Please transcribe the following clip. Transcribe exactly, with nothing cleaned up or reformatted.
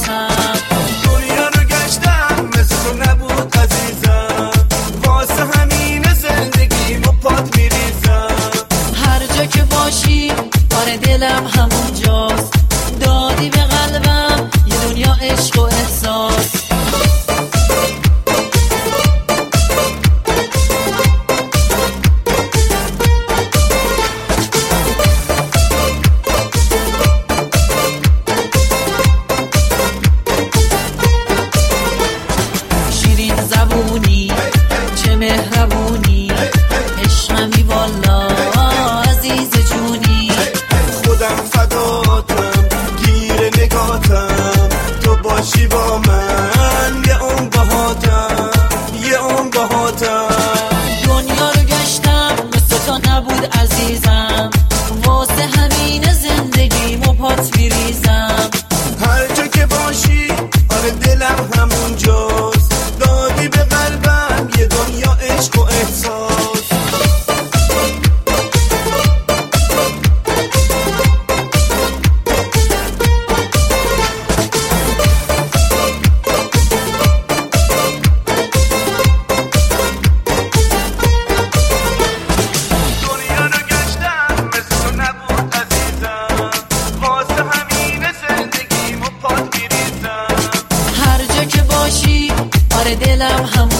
باهاتم. دنیا رو گشتم مثل تو نبود عزیزم، واسه همین زندگیمو پات میریزم. هر جا که باشی آره دلم همونجاست، دادی به قلبم یه دنیا عشق و احساس. شیرین زبونی چه مهربونی، عشقمی والا عزیز جونی. خودم فداتم گیر نگاتم، تو باشی با من یه اون باهاتم، یه اون باهاتم. دنیا رو گشتم مثل تو نبود عزیزم، واسه همین زندگیمو پات میریزم. هر جا که باشی آره دلم همونجاست، دادی به قلبم یه دنیا عشق و احساس. دنیا رو گشتم مثل تو نبود عزیزم، واسه همین زندگیمو پات میریزم. هر جا که باشی آره دلم هم